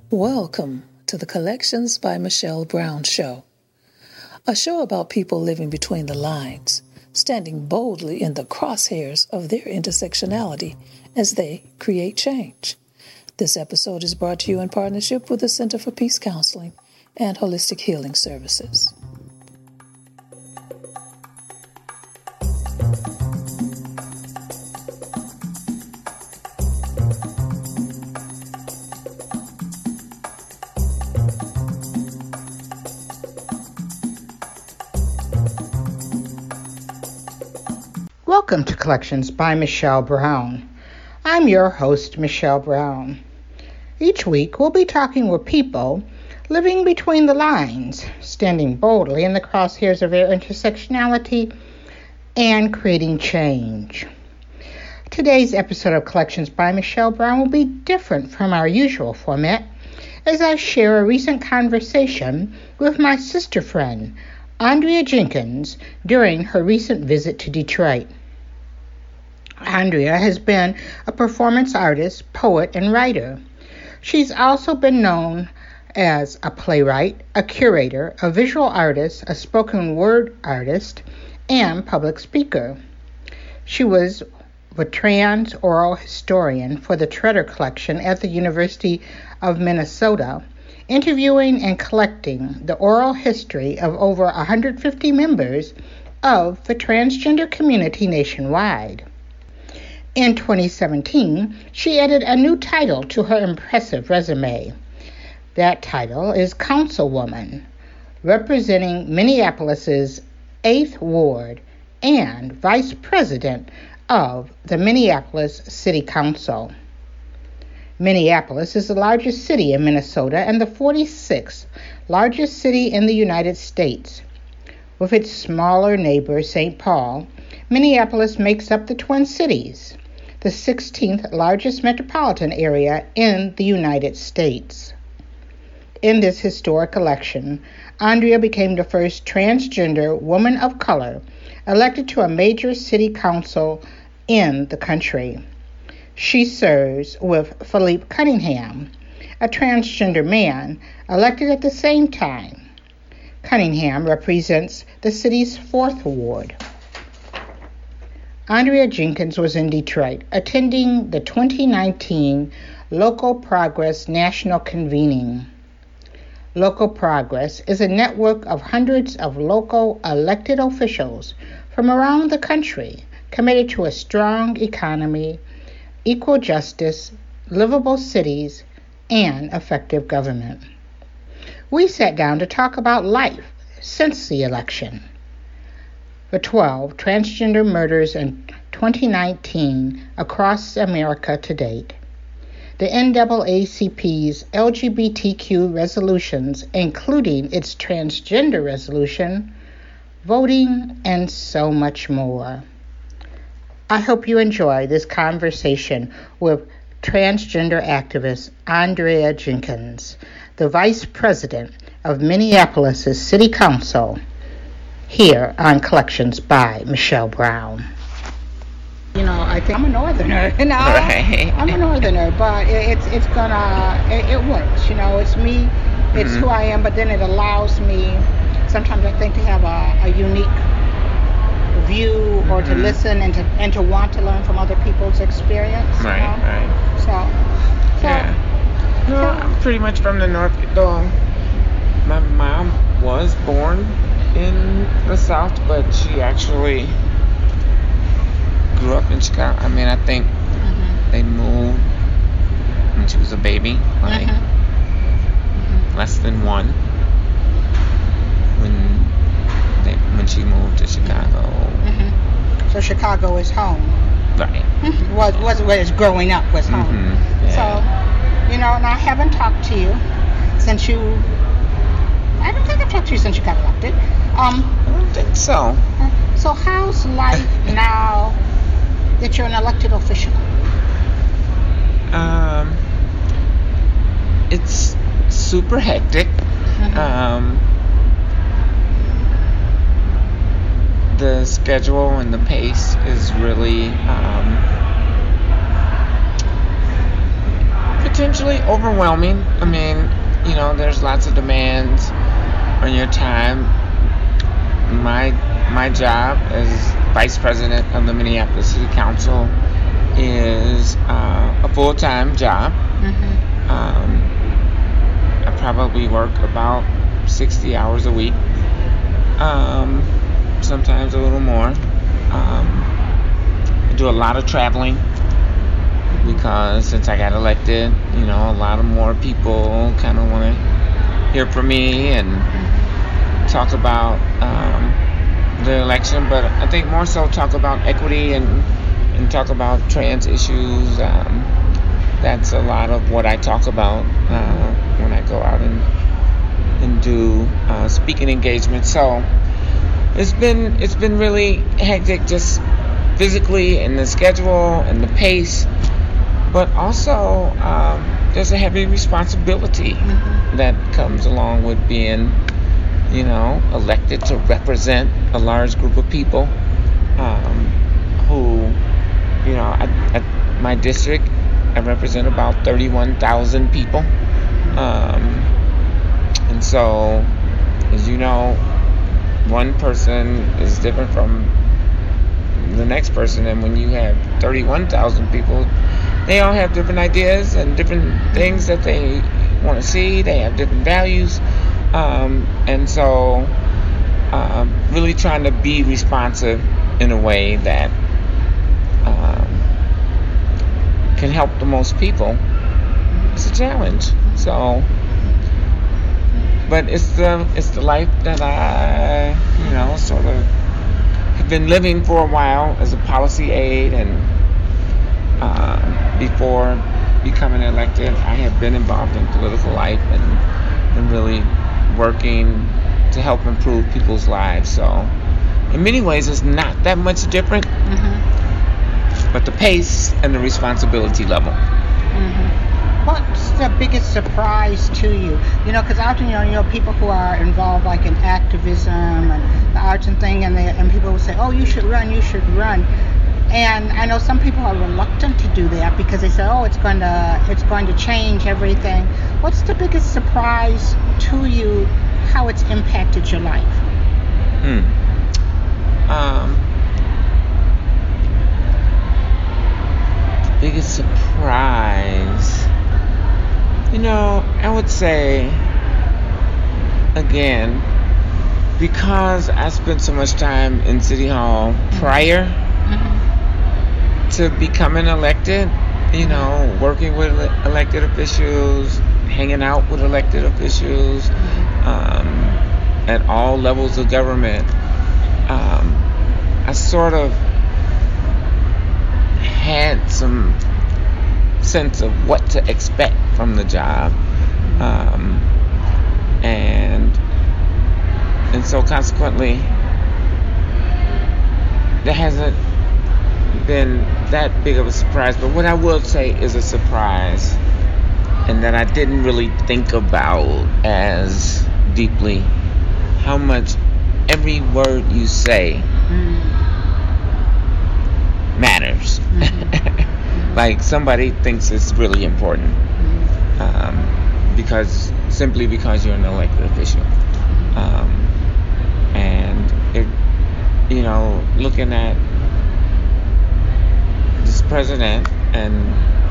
Welcome to the Collections by Michelle Brown show, a show about people living between the lines, standing boldly in the crosshairs of their intersectionality as they create change. This episode is brought to you in partnership with the Center for Peace Counseling and Holistic Healing Services. Welcome to Collections by Michelle Brown. I'm your host, Michelle Brown. Each week, we'll be talking with people living between the lines, standing boldly in the crosshairs of their intersectionality, and creating change. Today's episode of Collections by Michelle Brown will be different from our usual format, as I share a recent conversation with my sister friend, Andrea Jenkins, during her recent visit to Detroit. Andrea has been a performance artist, poet, and writer. She's also been known as a playwright, a curator, a visual artist, a spoken word artist, and public speaker. She was the trans oral historian for the Tretter Collection at the University of Minnesota, interviewing and collecting the oral history of over 150 members of the transgender community nationwide. In 2017, she added a new title to her impressive resume. That title is Councilwoman, representing Minneapolis's 8th Ward and Vice President of the Minneapolis City Council. Minneapolis is the largest city in Minnesota and the 46th largest city in the United States. With its smaller neighbor, St. Paul, Minneapolis makes up the Twin Cities, the 16th largest metropolitan area in the United States. In this historic election, Andrea became the first transgender woman of color elected to a major city council in the country. She serves with Philippe Cunningham, a transgender man elected at the same time. Cunningham represents the city's 4th Ward. Andrea Jenkins was in Detroit, attending the 2019 Local Progress National Convening. Local Progress is a network of hundreds of local elected officials from around the country committed to a strong economy, equal justice, livable cities, and effective government. We sat down to talk about life since the election. The 12 transgender murders in 2019 across America to date, the NAACP's LGBTQ resolutions, including its transgender resolution, voting, and so much more. I hope you enjoy this conversation with transgender activist Andrea Jenkins, the Vice President of Minneapolis' City Council, here on Collections by Michelle Brown. You know, I think I'm a northerner, you know. Right. I'm a northerner, but it works, you know. It's me, it's who I am, but then it allows me, sometimes I think, to have a unique view or to listen and to want to learn from other people's experience. Right, you know? right. So yeah. No, I'm pretty much from the north, though my mom was born in the South, but she actually grew up in Chicago. I mean, I think they moved when she was a baby, like less than one, when she moved to Chicago. So Chicago is home. Right. Was where it's growing up was home. Yeah. So, you know, and I haven't talked to you since you. I don't think I've talked to you since you got elected. I don't think so. So how's life now that you're an elected official? It's super hectic. The schedule and the pace is really potentially overwhelming. I mean, there's lots of demands on your time. My job as vice president of the Minneapolis City Council is a full-time job. I probably work about 60 hours a week, sometimes a little more. I do a lot of traveling because since I got elected, a lot of more people kind of want to hear from me and talk about the election, but I think more so talk about equity and talk about trans issues. That's a lot of what I talk about when I go out and do speaking engagements. So it's been really hectic, just physically, and the schedule and the pace, but also there's a heavy responsibility that comes along with being elected to represent a large group of people who, at my district, I represent about 31,000 people. And so, as you know, one person is different from the next person. And when you have 31,000 people, they all have different ideas and different things that they want to see. They have different values. And so really trying to be responsive in a way that can help the most people. It's a challenge. So, but it's the life that I sort of have been living for a while as a policy aide, and before becoming elected, I have been involved in political life and really working to help improve people's lives. So in many ways it's not that much different, but the pace and the responsibility level. What's the biggest surprise to you? Because often people who are involved like in activism and the arts and thing, and people will say, oh, you should run. And I know some people are reluctant to do that because they say, oh, it's going to change everything. What's the biggest surprise to you, how it's impacted your life? Biggest surprise, I would say, again, because I spent so much time in City Hall prior to becoming elected, working with elected officials, hanging out with elected officials at all levels of government, I sort of had some sense of what to expect from the job, and so consequently there hasn't been that big of a surprise. But what I will say is a surprise, and that I didn't really think about as deeply, how much every word you say matters. Like somebody thinks it's really important because you're an elected official, and it, looking at this president and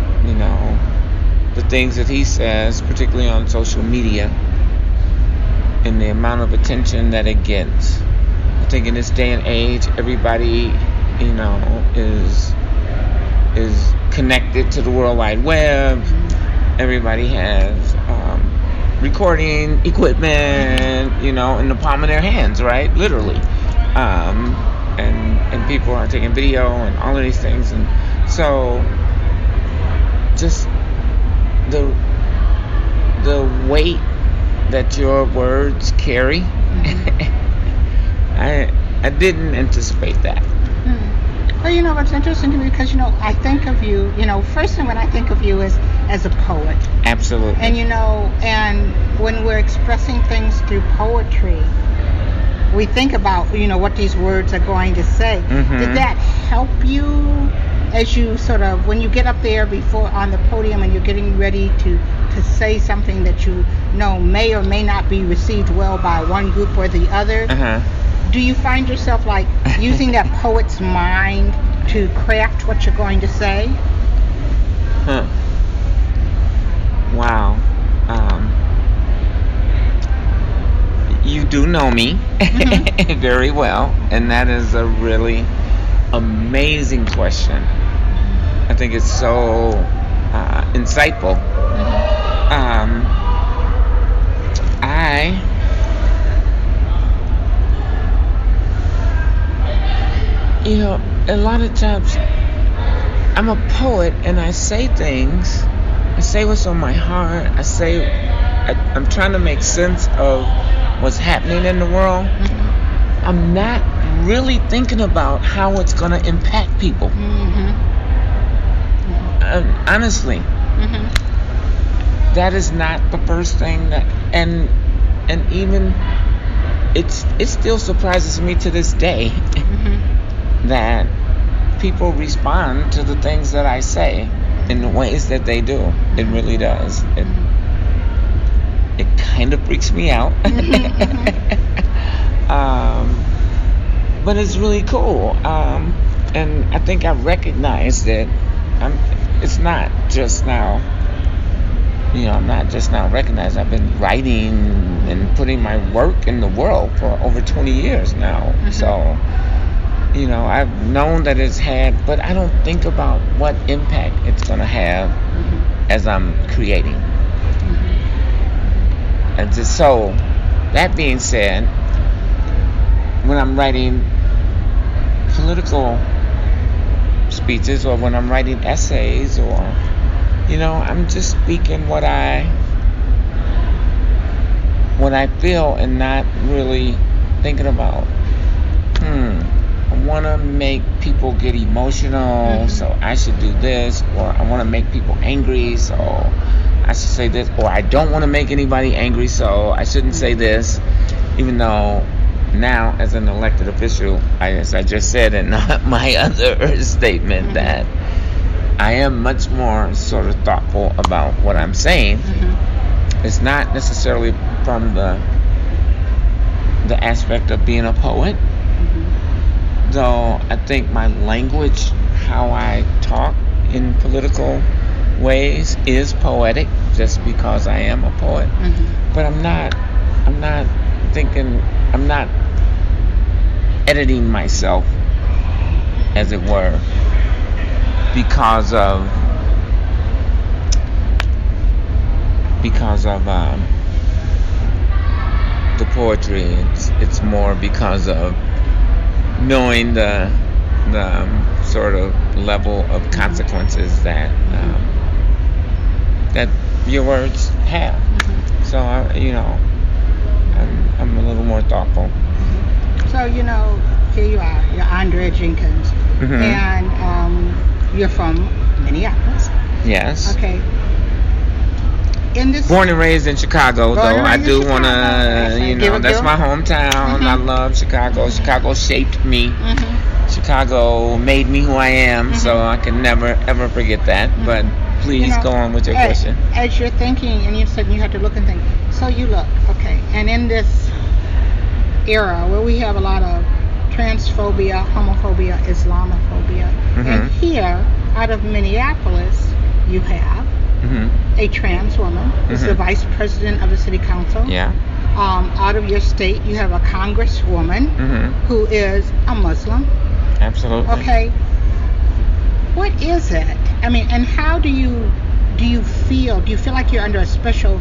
the things that he says, particularly on social media, and the amount of attention that it gets. I think in this day and age, everybody is connected to the World Wide Web. Everybody has recording equipment, in the palm of their hands, right? Literally. And people are taking video and all of these things. And so just the weight that your words carry, I didn't anticipate that. Well, what's interesting to me, because, I think of you, first thing when I think of you is as a poet. Absolutely. And, and when we're expressing things through poetry, we think about, what these words are going to say. Did that help you as you sort of, when you get up there before on the podium and you're getting ready to say something that you know may or may not be received well by one group or the other, do you find yourself like using that poet's mind to craft what you're going to say? Wow. You do know me very well, and that is a really amazing question. I think it's so insightful. A lot of times I'm a poet and I say things. I say what's on my heart. I'm trying to make sense of what's happening in the world. I'm not really thinking about how it's going to impact people. Honestly, that is not the first thing that, and even it still surprises me to this day that people respond to the things that I say in the ways that they do. It really does. It kind of freaks me out. But it's really cool. And I think I recognize that it's not just now, I'm not just now recognized. I've been writing and putting my work in the world for over 20 years now. So, I've known that it's had, but I don't think about what impact it's going to have as I'm creating. And so, that being said, when I'm writing political speeches or when I'm writing essays or, I'm just speaking what I feel and not really thinking about, I want to make people get emotional, so I should do this, or I want to make people angry, so I should say this, or I don't want to make anybody angry, so I shouldn't say this, even though now, as an elected official, as I just said in my other statement, that I am much more sort of thoughtful about what I'm saying. It's not necessarily from the aspect of being a poet, though I think my language, how I talk in political ways, is poetic just because I am a poet. But I'm not editing myself, as it were, because of the poetry. It's more because of knowing the sort of level of consequences that your words have. So I'm a little more thoughtful. So here you are, you're Andrea Jenkins, and you're from Minneapolis. Yes. Okay. Born and raised in Chicago, though I do want to, that's my hometown. I love Chicago. Chicago shaped me. Chicago made me who I am, so I can never, ever forget that. But please go on with your question. As you're thinking, and you said you had to look and think, so you look, okay, and in this era where we have a lot of transphobia, homophobia, Islamophobia, and here, out of Minneapolis, you have a trans woman who's the vice president of the city council. Yeah. Out of your state, you have a congresswoman who is a Muslim. Absolutely. Okay. What is it? I mean, and how do you feel? Do you feel like you're under a special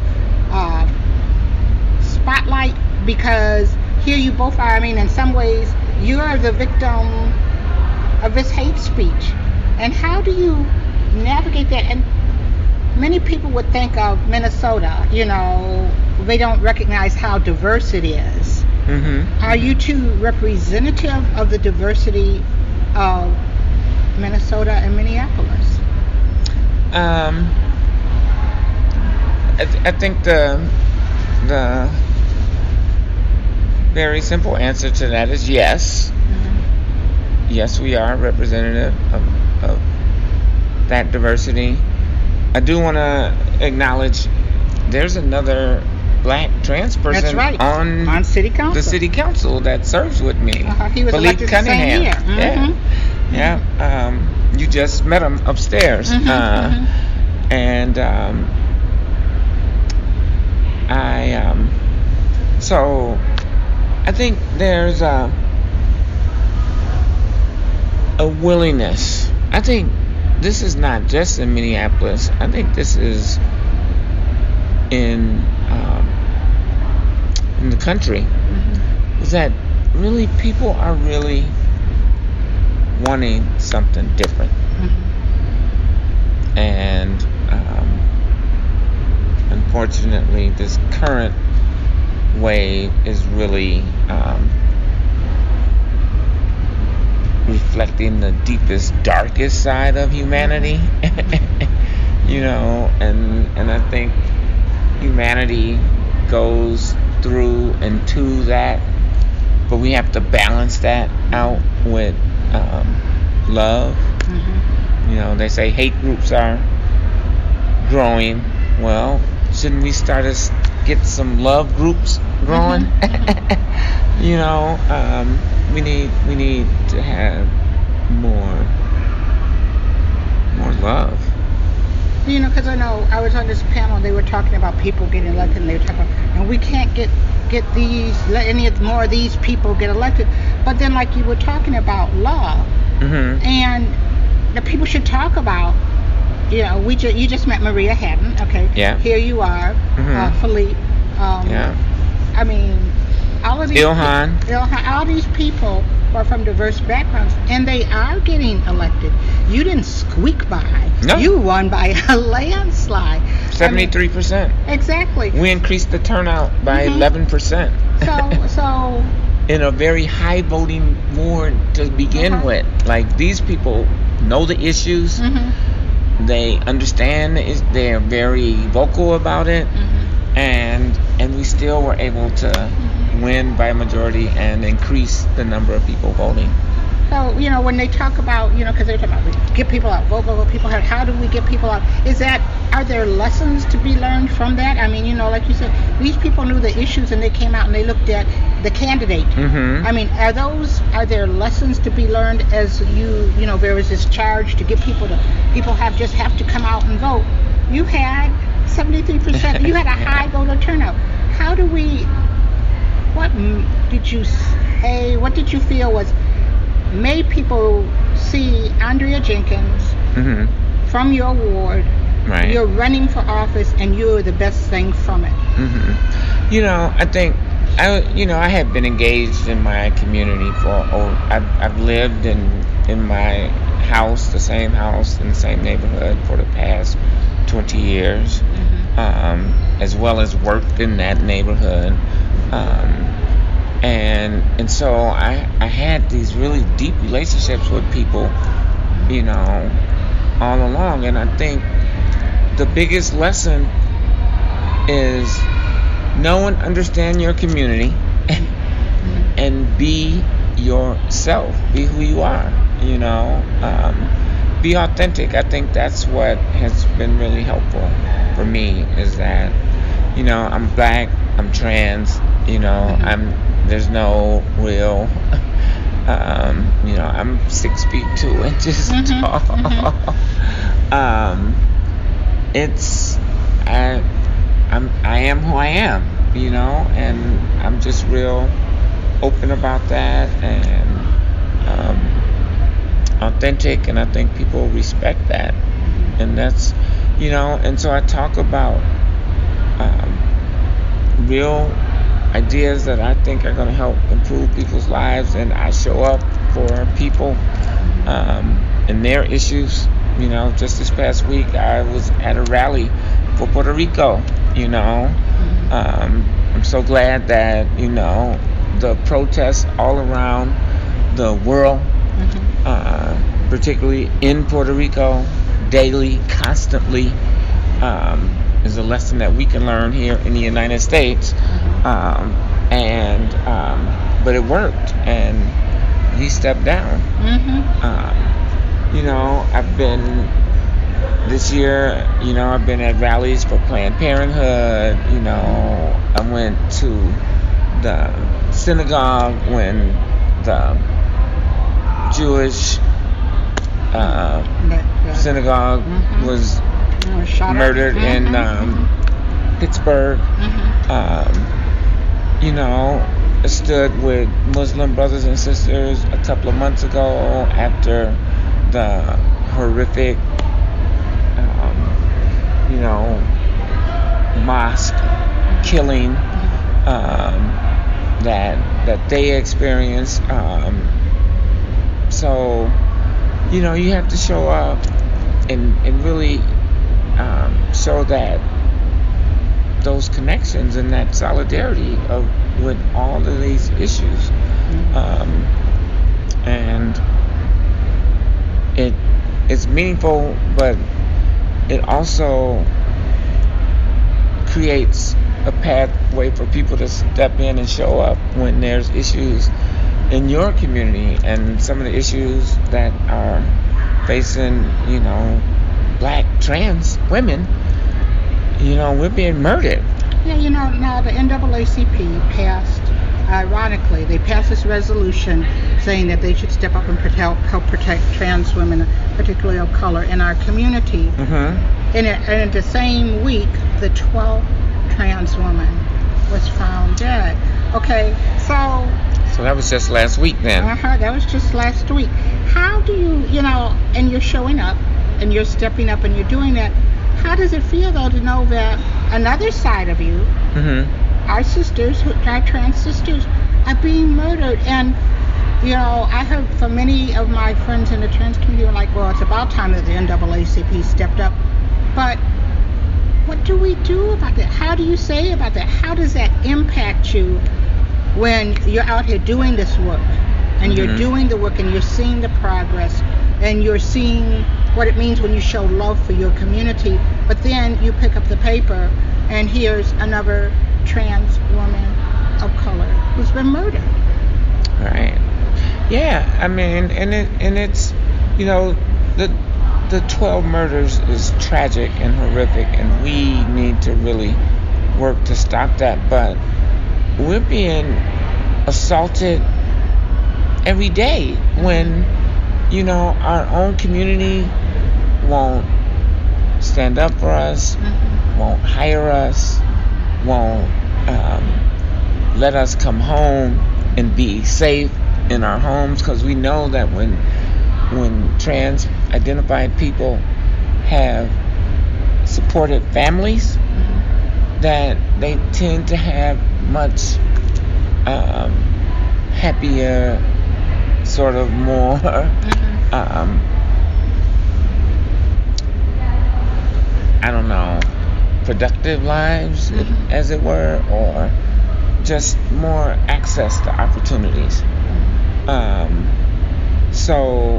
spotlight? Because here you both are. I mean, in some ways, you're the victim of this hate speech. And how do you navigate that? And many people would think of Minnesota, they don't recognize how diverse it is. Are you two representative of the diversity of Minnesota and Minneapolis? I think the very simple answer to that is yes. Yes, we are representative of that diversity. I do want to acknowledge there's another black trans person That's right. on city council. the city council that serves with me. He was Philippe elected the same year. Yeah. You just met him upstairs. And so I think there's a willingness. I think this is not just in Minneapolis. I think this is in the country. Is that really people are really wanting something different. And unfortunately, this current wave is really reflecting the deepest, darkest side of humanity. And I think humanity goes through and to that, but we have to balance that out with love. They say hate groups are growing. Well, shouldn't we start to get some love groups growing? We need to have more love. Because I know I was on this panel, they were talking about people getting elected, and they were talking about, and we can't let any more of these people get elected. But then, like you were talking about love, and the people should talk about, you just met Maria Haddon, okay? Yeah. Here you are, Philippe. I mean, all of these Ilhan, all these people are from diverse backgrounds, and they are getting elected. You didn't squeak by. No. You won by a landslide. 73%. Exactly. We increased the turnout by 11%. So in a very high voting ward to begin with. Like, these people know the issues. They understand they're very vocal about it. And we still were able to win by a majority and increase the number of people voting. So, when they talk about, because they're talking about get people out, vote people out, how do we get people out? Are there lessons to be learned from that? I mean, like you said, these people knew the issues and they came out and they looked at the candidate. I mean, are there lessons to be learned as there was this charge to get people have to come out and vote. You had 73%, you had a high voter turnout. What did you say, what did you feel made people see Andrea Jenkins from your ward? Right. You're running for office and you're the best thing from it. I think I have been engaged in my community I've lived in my house, the same house in the same neighborhood for the past 20 years, as well as worked in that neighborhood. And so I had these really deep relationships with people, all along. And I think the biggest lesson is know and understand your community and be yourself. Be who you are, be authentic. I think that's what has been really helpful for me, is that, I'm black, I'm trans, there's no real, I'm 6 feet 2 inches tall. I am who I am, and I'm just real open about that and authentic, and I think people respect that. And that's, and so I talk about real ideas that I think are going to help improve people's lives, and I show up for people and their issues. Just this past week I was at a rally for Puerto Rico. I'm so glad that the protests all around the world, particularly in Puerto Rico, daily, constantly, is a lesson that we can learn here in the United States. But it worked, and he stepped down. I've been this year, you know, I've been at rallies for Planned Parenthood. You know, I went to the synagogue when the Jewish synagogue was murdered in Pittsburgh. You know, I stood with Muslim brothers and sisters a couple of months ago after the horrific, you know, mosque killing that they experienced. So, you know, you have to show up and really show that those connections and that solidarity with all of these issues. And it's meaningful, but it also creates a pathway for people to step in and show up when there's issues in your community, and some of the issues that are facing, you know, black trans women. You know, we're being murdered. Yeah, you know, now the NAACP passed, ironically, they passed this resolution saying that they should step up and help protect trans women, particularly of color, in our community. And in the same week, the 12th trans woman was found dead. Okay, so that was just last week then. That was just last week. How do you know, and you're showing up, and you're stepping up, and you're doing that. How does it feel, though, to know that another side of you, our sisters, our trans sisters, are being murdered? And, you know, I heard from many of my friends in the trans community were like, well, it's about time that the NAACP stepped up. But what do we do about that? How do you say about that? How does that impact you when you're out here doing this work, and you're doing the work, and you're seeing the progress, and you're seeing what it means when you show love for your community, but then you pick up the paper and here's another trans woman of color who's been murdered? Right. Yeah, I mean, and it's, you know, the 12 murders is tragic and horrific, and we need to really work to stop that. But we're being assaulted every day when, you know, our own community won't stand up for us, won't hire us, won't let us come home and be safe in our homes, because we know that when trans identified people have supported families, that they tend to have much happier, sort of more I don't know, productive lives, as it were, or just more access to opportunities. So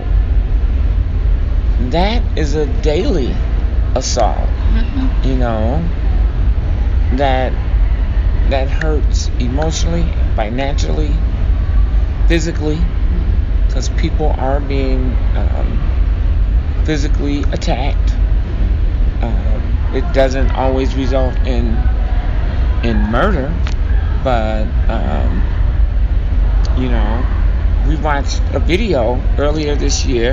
that is a daily assault, you know, that hurts emotionally, financially, physically, because people are being physically attacked. It doesn't always result in murder, but you know, we watched a video earlier this year.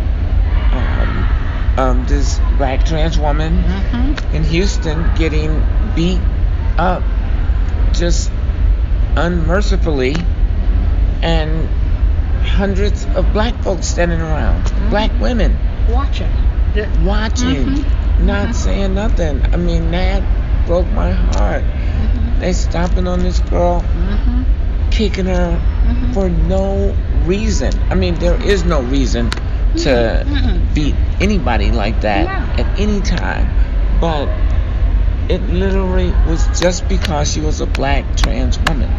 This black trans woman in Houston getting beat up just unmercifully, and hundreds of black folks standing around, black women watching, not saying nothing. I mean, that broke my heart. They stomping on this girl, kicking her for no reason. I mean, there is no reason to beat anybody like that at any time, but it literally was just because she was a black trans woman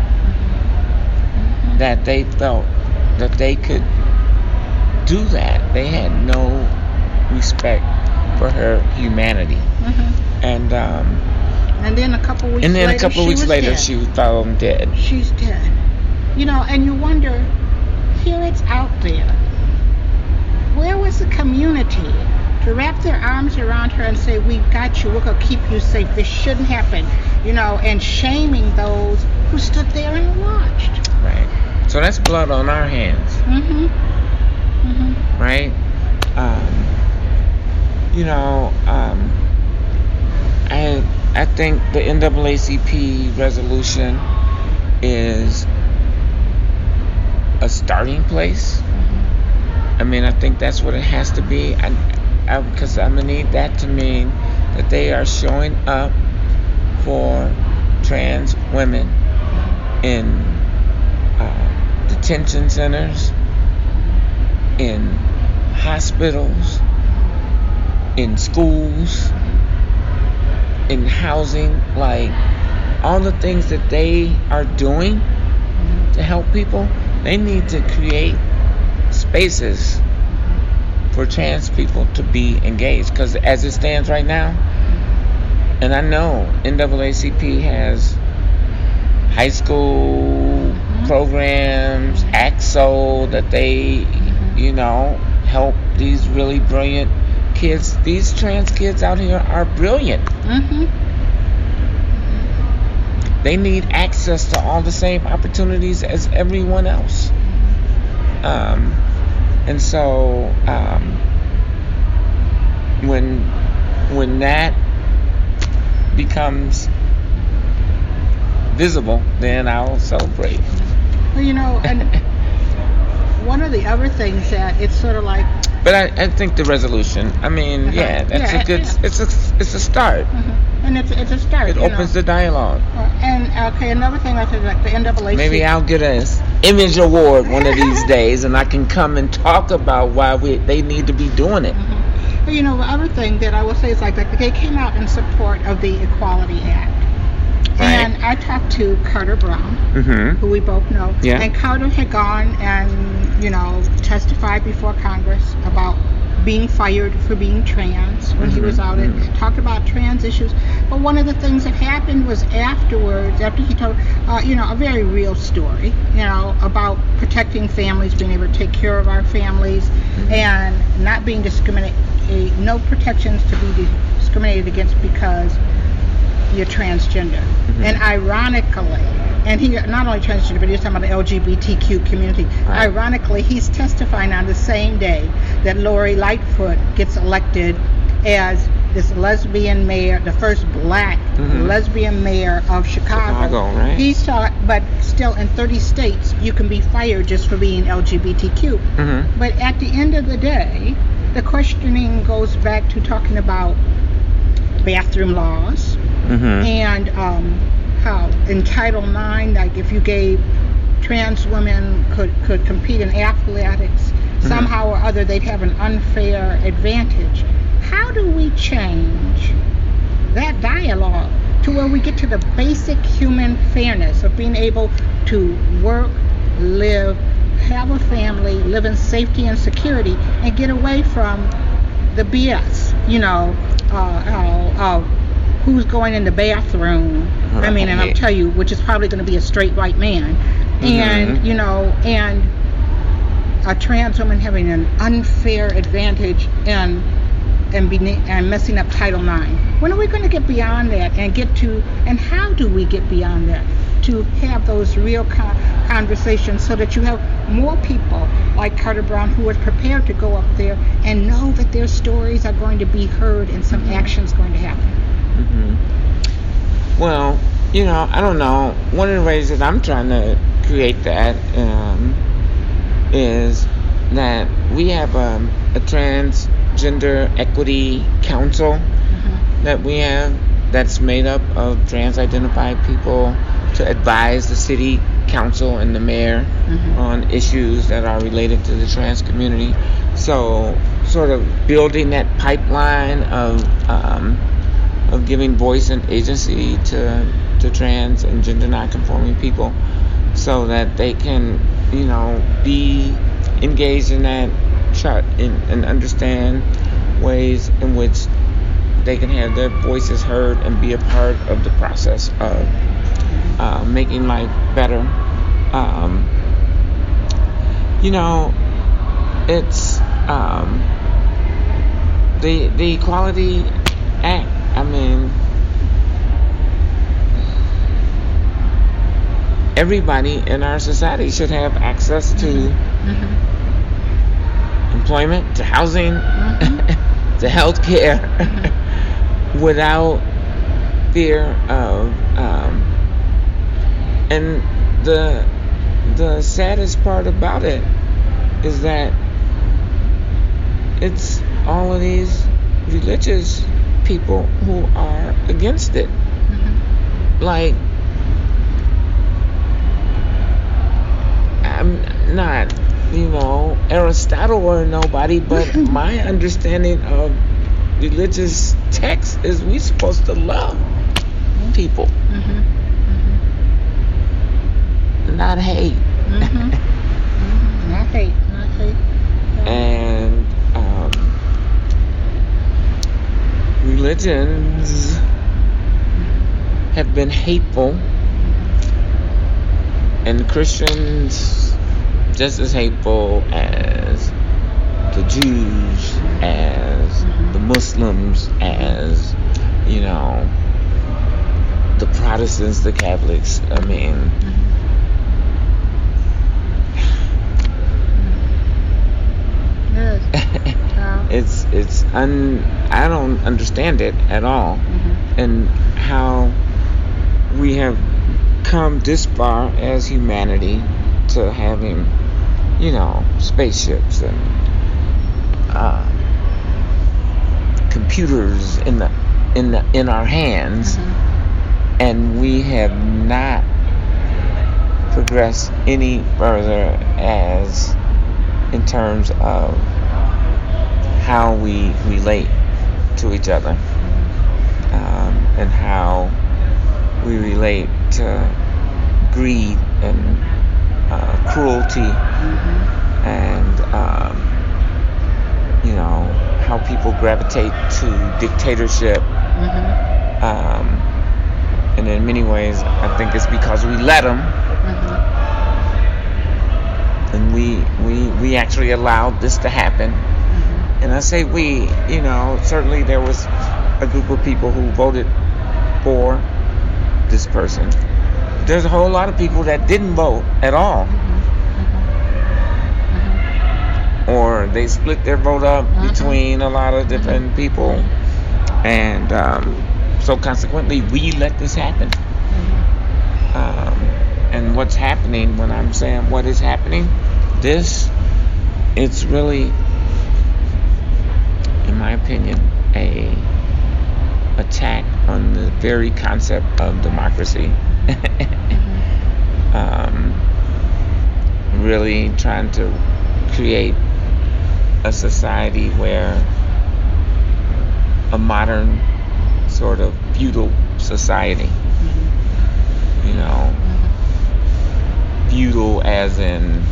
that they felt that they could do that. They had no respect for her humanity. And then a couple weeks later, she was found dead. She's dead. You know, and you wonder, here it's out there. Where was the community to wrap their arms around her and say, we've got you, we're going to keep you safe, this shouldn't happen, and shaming those who stood there and watched. Right. So that's blood on our hands. Right? I think the NAACP resolution is a starting place. I think that's what it has to be. Because I'm going to need that to mean that they are showing up for trans women in detention centers, in hospitals, in schools, in housing, like all the things that they are doing to help people. They need to create spaces for trans people to be engaged, because as it stands right now, and I know NAACP has high school programs, AXO, that they help these really brilliant kids. These trans kids out here are brilliant. They need access to all the same opportunities as everyone else. And so when that becomes visible, then I'll celebrate. Well, and one of the other things that it's sort of like. But I think the resolution. That's a good. It's a start. And it's a start. It opens the dialogue. Another thing I think, like the NAACP. Maybe I'll get an image award one of these days, and I can come and talk about why they need to be doing it. The other thing that I will say is like they came out in support of the Equality Act. Right. And I talked to Carter Brown, who we both know. Yeah. And Carter had gone and, testified before Congress about being fired for being trans when he was out and talked about trans issues. But one of the things that happened was afterwards, after he told, a very real story, about protecting families, being able to take care of our families, and not being discriminated, no protections to be discriminated against because you're transgender. And ironically, and he not only transgender, but he's talking about the LGBTQ community. Right. Ironically, he's testifying on the same day that Lori Lightfoot gets elected as this lesbian mayor, the first black lesbian mayor of Chicago. Right? He's taught, but still in 30 states, you can be fired just for being LGBTQ. But at the end of the day, the questioning goes back to talking about bathroom laws and how in Title IX, like if you gave trans women could compete in athletics, somehow or other they'd have an unfair advantage. How do we change that dialogue to where we get to the basic human fairness of being able to work, live, have a family, live in safety and security, and get away from the BS, who's going in the bathroom, and I'll tell you, which is probably going to be a straight white man, and, and a trans woman having an unfair advantage and messing up Title IX. When are we going to get beyond that and how do we get beyond that to have those real conversations so that you have more people like Carter Brown who are prepared to go up there and know that their stories are going to be heard and some action's going to happen? Well, I don't know. One of the ways that I'm trying to create that is that we have a transgender equity council that we have that's made up of trans-identified people to advise the city council and the mayor on issues that are related to the trans community. So sort of building that pipeline of giving voice and agency to trans and gender non-conforming people so that they can, be engaged in that and understand ways in which they can have their voices heard and be a part of the process of making life better. It's the Equality Act. I mean, everybody in our society should have access to employment, to housing, to health care, without fear of, and the saddest part about it is that it's all of these religious people who are against it. Like, I'm not, Aristotle or nobody, but my understanding of religious texts is we're supposed to love people, not hate. Not hate. And religions have been hateful, and Christians just as hateful as the Jews, as the Muslims, as the Protestants, the Catholics. I mean, I don't understand it at all, and how we have come this far as humanity to having, spaceships and computers in our hands, and we have not progressed any further as in terms of how we relate to each other, and how we relate to greed and cruelty, and how people gravitate to dictatorship, and in many ways I think it's because we let them, and we actually allowed this to happen. And I say we, certainly there was a group of people who voted for this person. There's a whole lot of people that didn't vote at all. Or they split their vote up between a lot of different people. And so consequently, we let this happen. And what's happening, when I'm saying what is happening, it's really, in my opinion, a attack on the very concept of democracy. Really trying to create a society where a modern sort of feudal society, feudal as in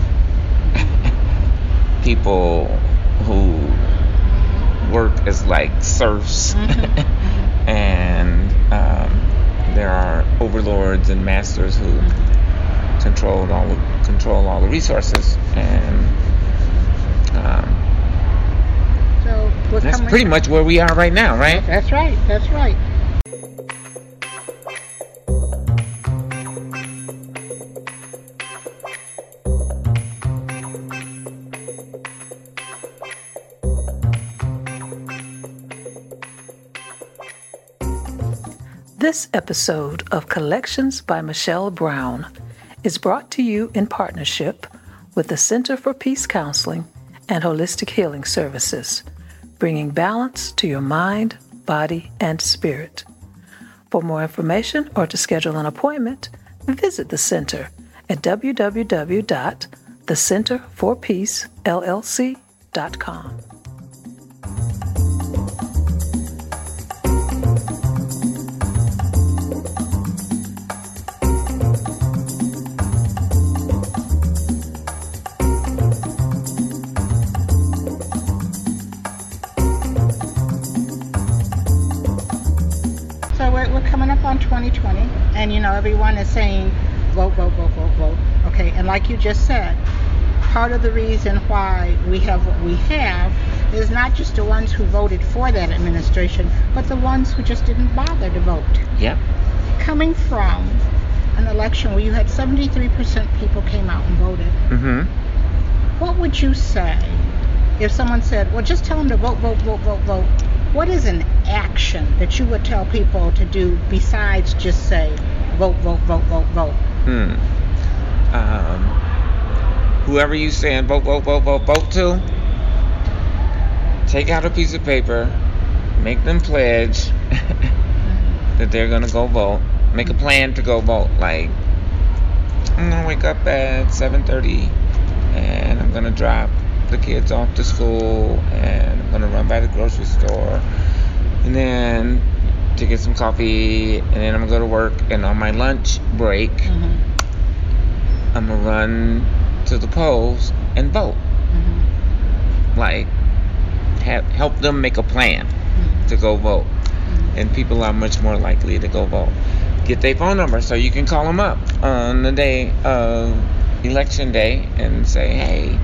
people who work as like serfs, and there are overlords and masters who control all the resources, and so that's pretty much where we are right now, right? That's right. This episode of Collections by Michelle Brown is brought to you in partnership with the Center for Peace Counseling and Holistic Healing Services, bringing balance to your mind, body, and spirit. For more information or to schedule an appointment, visit the center at www.thecenterforpeacellc.com. On 2020, and everyone is saying vote. Okay, and like you just said, part of the reason why we have what we have is not just the ones who voted for that administration, but the ones who just didn't bother to vote. Yep. Coming from an election where you had 73% people came out and voted, what would you say if someone said, well, just tell them to vote, vote, vote, vote, vote? What is an action that you would tell people to do besides just say, vote, vote, vote, vote, vote? Whoever you saying vote, vote, vote, vote, vote to, take out a piece of paper, make them pledge that they're going to go vote. Make a plan to go vote. Like, I'm going to wake up at 7:30 and I'm going to drop the kids off to school and I'm going to run by the grocery store and then to get some coffee and then I'm going to go to work, and on my lunch break I'm going to run to the polls and vote. Like, help them make a plan to go vote, and people are much more likely to go vote. Get their phone number so you can call them up on the day of election day and say, hey,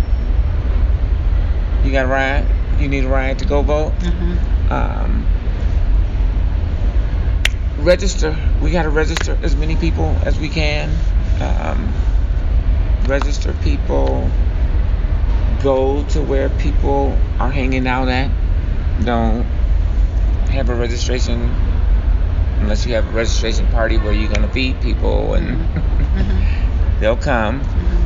you got a ride? You need a ride to go vote? Register. We got to register as many people as we can. Register people. Go to where people are hanging out at. Don't have a registration unless you have a registration party where you're going to feed people and they'll come.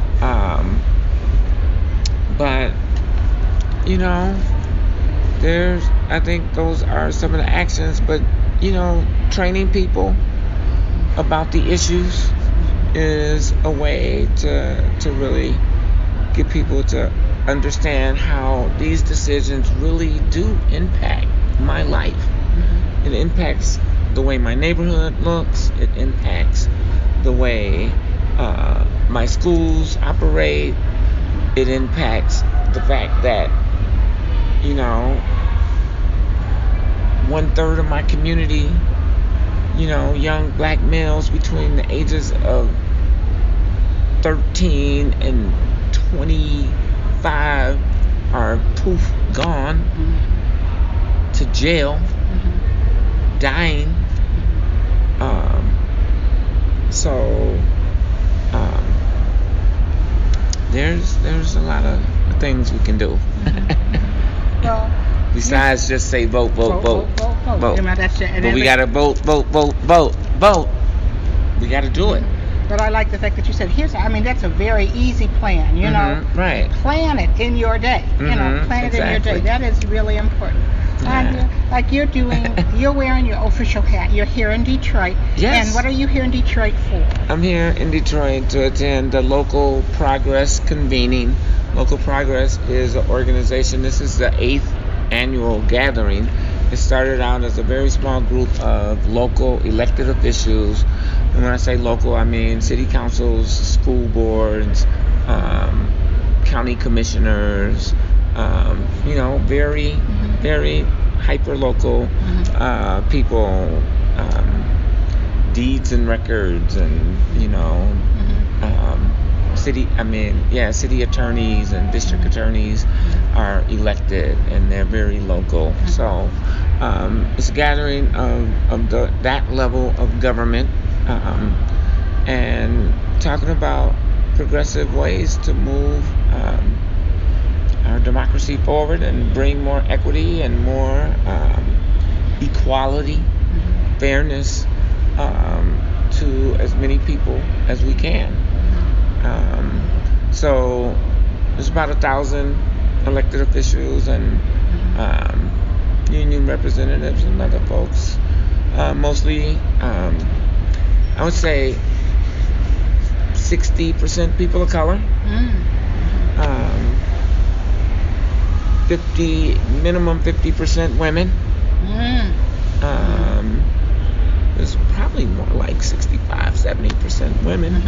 But, you know, I think those are some of the actions, but, you know, training people about the issues is a way to really get people to understand how these decisions really do impact my life. It impacts the way my neighborhood looks. It impacts the way my schools operate. It impacts the fact that, you know, 1/3 of my community, you know, young black males between the ages of 13 and 25 are poof gone to jail, dying. There's a lot of things we can do. Well, besides just say vote, vote, vote, vote. But we gotta vote, vote, vote, vote, vote. We gotta do it. But I like the fact that you said, that's a very easy plan, you know. Right. Plan it in your day. Plan it in your day. That is really important. Like you're wearing your official hat. You're here in Detroit. Yes. And what are you here in Detroit for? I'm here in Detroit to attend the Local Progress convening. Local Progress is an organization. This is the 8th annual gathering. It started out as a very small group of local elected officials. And when I say local, I mean city councils, school boards, county commissioners, very, very hyper-local people, deeds and records, and, city attorneys and district attorneys are elected, and they're very local. So it's a gathering of that level of government, and talking about progressive ways to move our democracy forward and bring more equity and more equality, fairness to as many people as we can. So there's about 1,000 elected officials and union representatives and other folks. Mostly, I would say 60% people of color. 50% women. There's probably more like 65-70% women.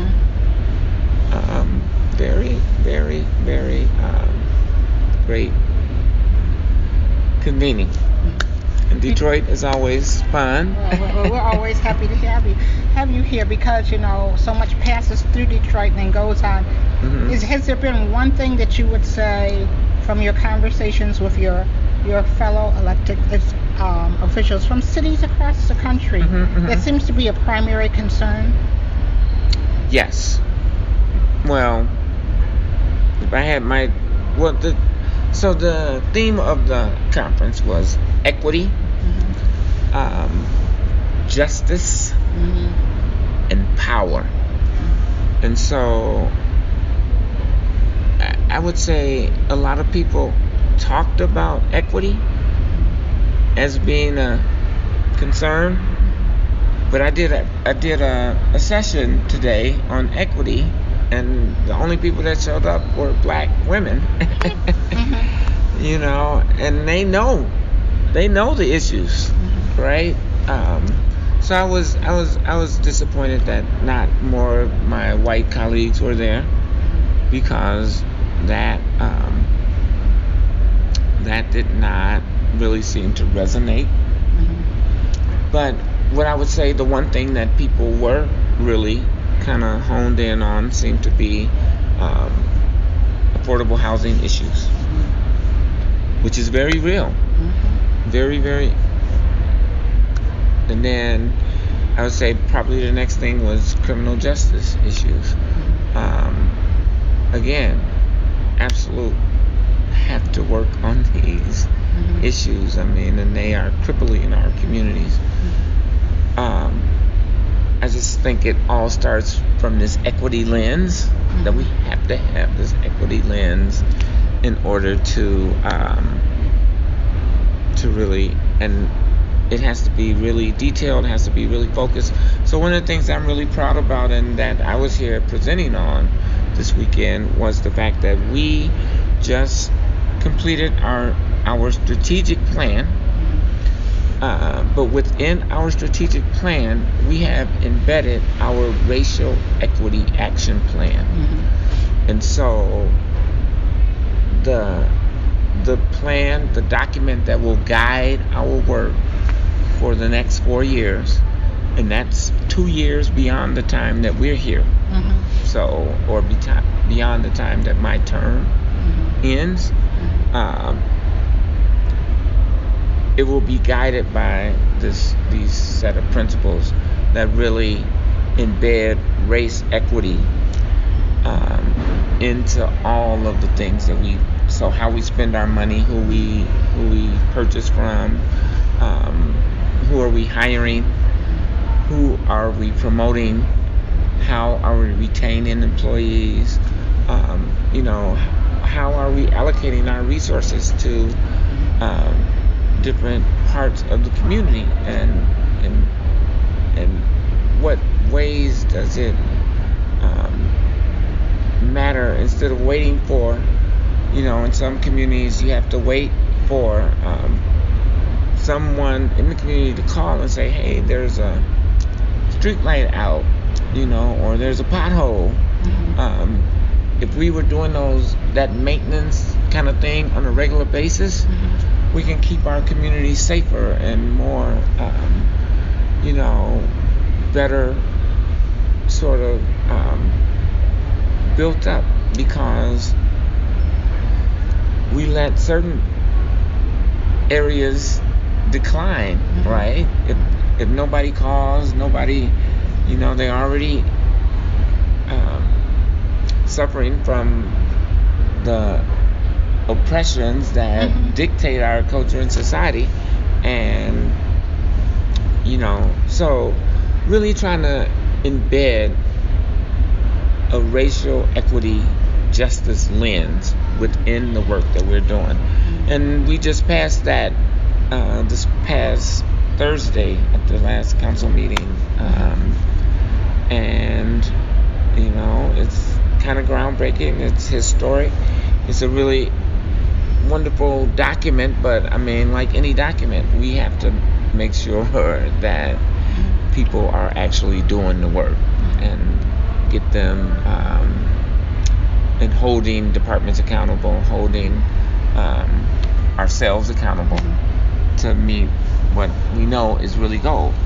Very, very, very great convening. And Detroit is always fun. Well, we're always happy to have you here because, so much passes through Detroit and then goes on. Has there been one thing that you would say from your conversations with your fellow elected officials from cities across the country, that seems to be a primary concern? Yes. Well, if I had so the theme of the conference was equity, justice, and power. And so I would say a lot of people talked about equity as being a concern, but I did a session today on equity, and the only people that showed up were black women. You know, and they know the issues, right? So I was disappointed that not more of my white colleagues were there, because that did not really seem to resonate. But what I would say, the one thing that people were really kind of honed in on seemed to be affordable housing issues, which is very real, very, very. And then I would say probably the next thing was criminal justice issues. Again, absolute have to work on these issues. I mean, and they are crippling our communities. I just think it all starts from this equity lens, that we have to have this equity lens in order to really, and it has to be really detailed, it has to be really focused. So one of the things I'm really proud about and that I was here presenting on this weekend was the fact that we just completed our strategic plan, but within our strategic plan we have embedded our racial equity action plan. And so the plan, the document that will guide our work for the next 4 years, and that's 2 years beyond the time that we're here. So, or beyond the time that my term ends. It will be guided by these set of principles that really embed race equity into all of the things that so how we spend our money, who we purchase from, who are we hiring, who are we promoting, how are we retaining employees, how are we allocating our resources to different parts of the community, and what ways does it matter, instead of waiting for, in some communities you have to wait for someone in the community to call and say, hey, there's a street light out, or there's a pothole. If we were doing that maintenance kind of thing on a regular basis, we can keep our community safer and more, better sort of built up, because we let certain areas decline, right? If nobody calls, nobody, they already suffering from the oppressions that dictate our culture and society, and so really trying to embed a racial equity justice lens within the work that we're doing. And we just passed that this past Thursday at the last council meeting, and it's kind of groundbreaking, it's historic, it's a really wonderful document. But I mean, like any document, we have to make sure that people are actually doing the work and get them and holding departments accountable, holding ourselves accountable to meet what we know is really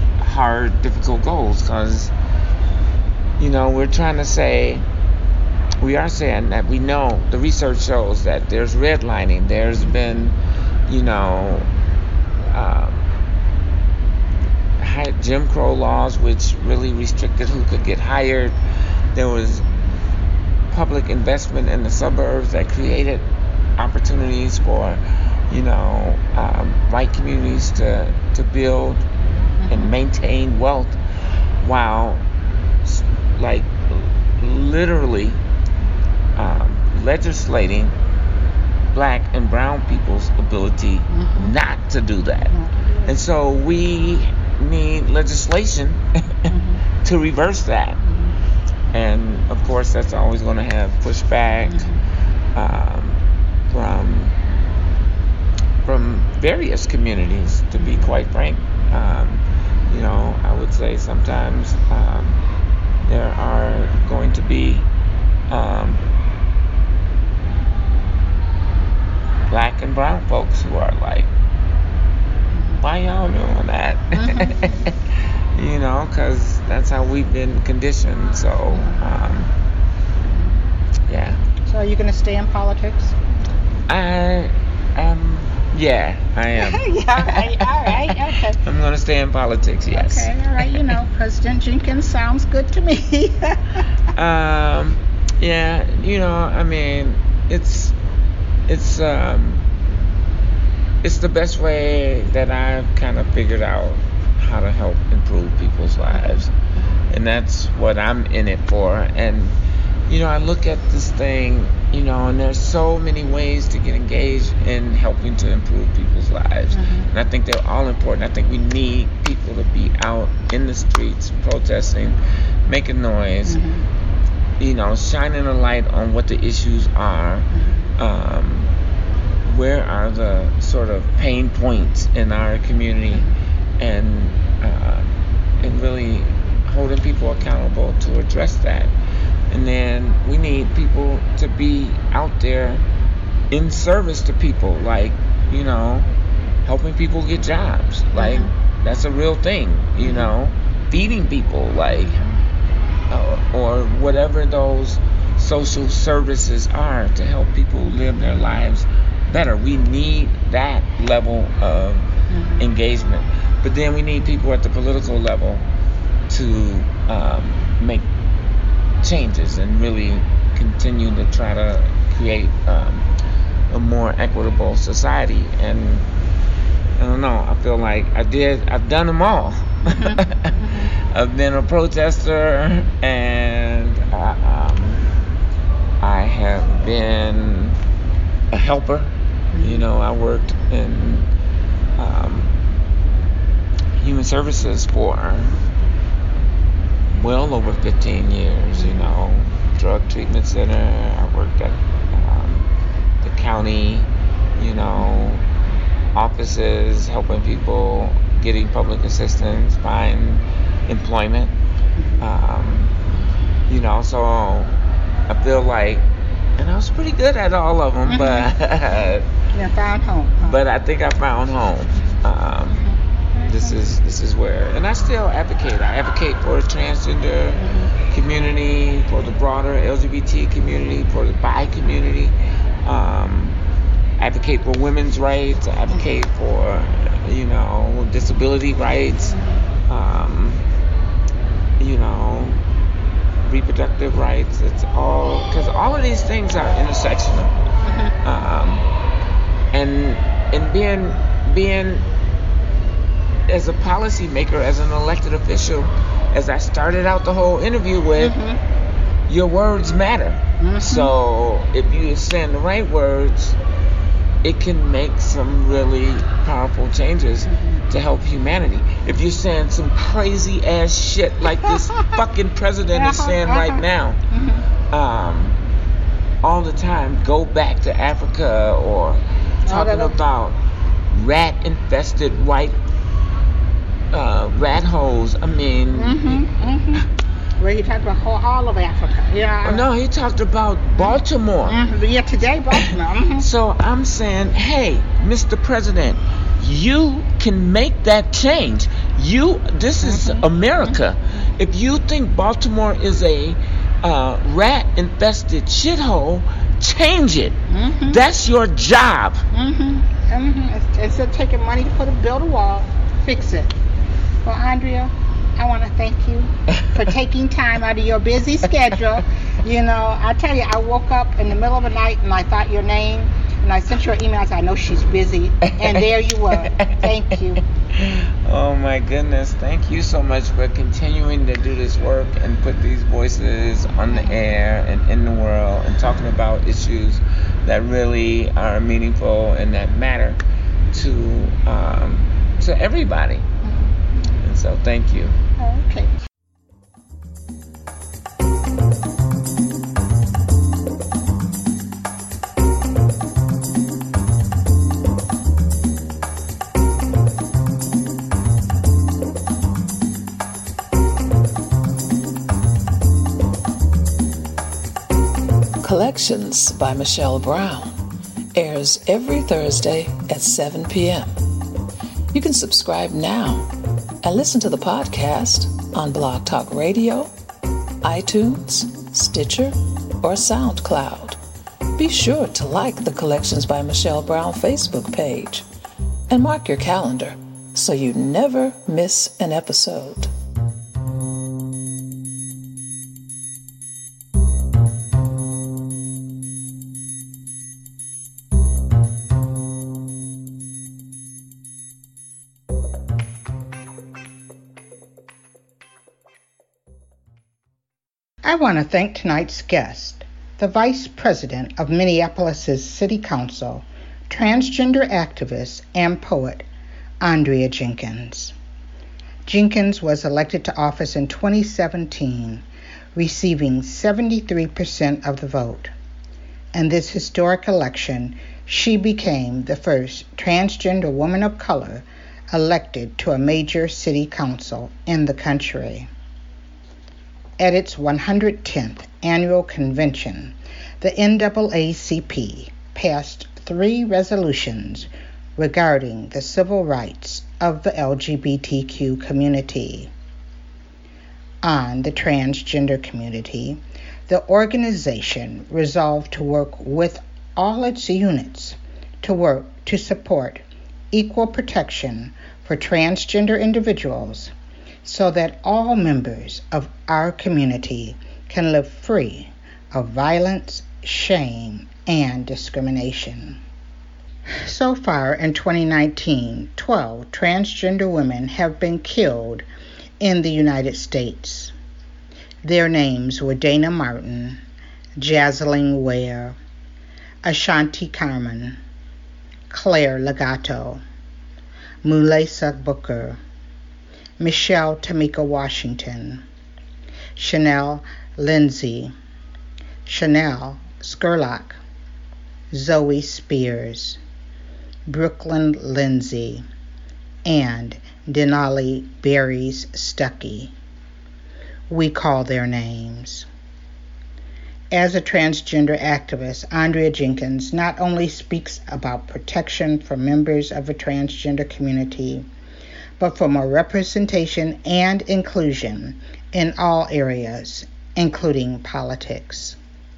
hard, difficult goals. Because we're trying to say, we are saying that we know the research shows that there's redlining. There's been, Jim Crow laws which really restricted who could get hired. There was public investment in the suburbs that created opportunities for, white communities to build and maintain wealth while, like, literally legislating black and brown people's ability not to do that. And so we need legislation to reverse that. And of course that's always going to have pushback from various communities, to be quite frank. I would say sometimes there are going to be black and brown folks who are like, why y'all doing that? Because that's how we've been conditioned. So, yeah. So are you going to stay in politics? I am. Yeah, I am. Yeah, all right, okay. I'm going to stay in politics, yes. Okay, all right, President Jenkins sounds good to me. Yeah, it's the best way that I've kind of figured out how to help improve people's lives. And that's what I'm in it for. And, I look at this thing, and there's so many ways to get engaged in helping to improve people's lives. And I think they're all important. I think we need people to be out in the streets protesting, making noise, shining a light on what the issues are. Where are the sort of pain points in our community, and really holding people accountable to address that. And then we need people to be out there in service to people, like, helping people get jobs. Like, that's a real thing, feeding people, like, or whatever those social services are to help people live their lives better. We need that level of engagement. But then we need people at the political level to make changes and really continue to try to create a more equitable society. And I don't know, I feel like I've done them all. I've been a protester, and I have been a helper. I worked in human services for well over 15 years, drug treatment center. I worked at the county, offices, helping people getting public assistance, find employment. So I feel like, and I was pretty good at all of them, but you found home. But I think I found home. This is where, and I still advocate. I advocate for the transgender community, for the broader LGBT community, for the bi community. Advocate for women's rights. Advocate for disability rights. Reproductive rights. It's all because all of these things are intersectional. And being as a policymaker, as an elected official, as I started out the whole interview with, your words matter. So if you're saying the right words, it can make some really powerful changes to help humanity. If you're saying some crazy ass shit like this fucking president is saying right now, all the time, go back to Africa, or talking about rat-infested white rat holes. I mean, Well, he talked about all of Africa. Yeah. No, he talked about Baltimore. Yeah, today Baltimore. So I'm saying, hey, Mr. President, you can make that change. This is America. If you think Baltimore is a rat-infested shithole, change it. Mm-hmm. That's your job. Mm-hmm. Mm-hmm. Instead of taking money to build a wall, fix it. Well, Andrea, I want to thank you for taking time out of your busy schedule. You know, I tell you, I woke up in the middle of the night and I thought your name, and I sent you an email. I said, I know she's busy, and there you were. Thank you. Oh my goodness, thank you so much for continuing to do this work and put these voices on the air and in the world and talking about issues that really are meaningful and that matter to everybody. And so thank you. Okay. Collections by Michelle Brown airs every Thursday at 7 p.m. You can subscribe now and listen to the podcast on Blog Talk Radio, iTunes, Stitcher, or SoundCloud. Be sure to like the Collections by Michelle Brown Facebook page and mark your calendar so you never miss an episode. I want to thank tonight's guest, the Vice President of Minneapolis' City Council, transgender activist and poet, Andrea Jenkins. Jenkins was elected to office in 2017, receiving 73% of the vote. In this historic election, she became the first transgender woman of color elected to a major city council in the country. At its 110th annual convention, the NAACP passed 3 resolutions regarding the civil rights of the LGBTQ community. On the transgender community, the organization resolved to work with all its units to support equal protection for transgender individuals so that all members of our community can live free of violence, shame, and discrimination. So far in 2019, 12 transgender women have been killed in the United States. Their names were Dana Martin, Jazeline Ware, Ashanti Carmen, Claire Legato, Mulesa Booker, Michelle Tamika Washington, Chanel Lindsay, Chanel Skurlock, Zoe Spears, Brooklyn Lindsay, and Denali Berries Stuckey. We call their names. As a transgender activist, Andrea Jenkins not only speaks about protection for members of the transgender community, but for more representation and inclusion in all areas, including politics.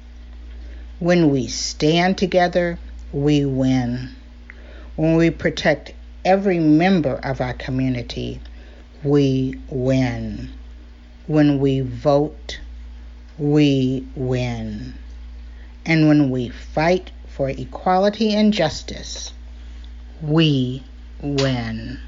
When we stand together, we win. When we protect every member of our community, we win. When we vote, we win. And when we fight for equality and justice, we win.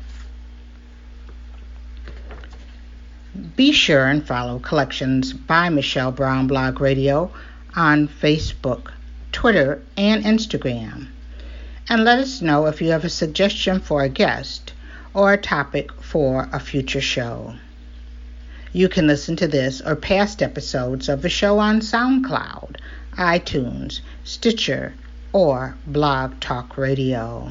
Be sure and follow Collections by Michelle Brown Blog Radio on Facebook, Twitter, and Instagram. And let us know if you have a suggestion for a guest or a topic for a future show. You can listen to this or past episodes of the show on SoundCloud, iTunes, Stitcher, or Blog Talk Radio.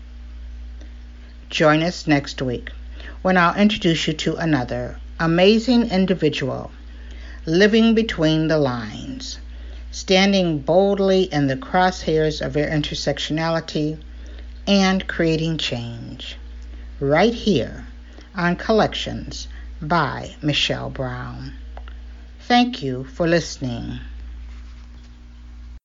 Join us next week when I'll introduce you to another amazing individual living between the lines, standing boldly in the crosshairs of their intersectionality and creating change, right here on Collections by Michelle Brown. Thank you for listening.